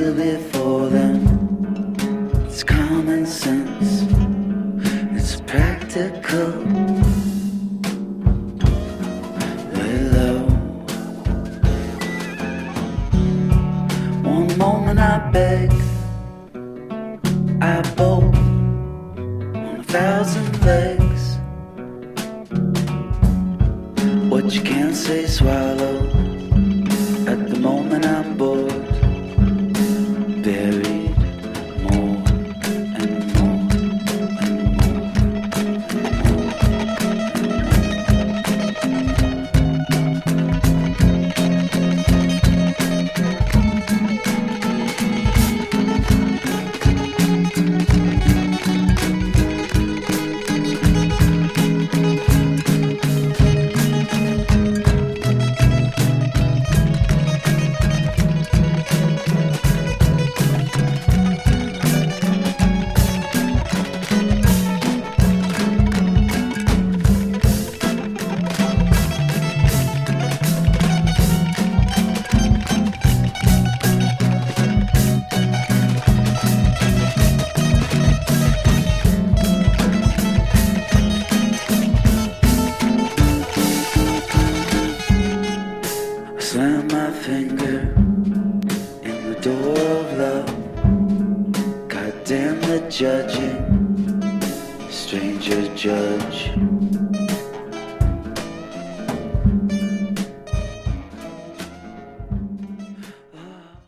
kneel before them. It's common sense, it's practical. Lay low. One moment I beg, I bolt on 1,000 legs. What you can't say, swallow. At the moment I'm bored, buried more and more and more Slam my finger in the door of love. God damn the judging, stranger judge.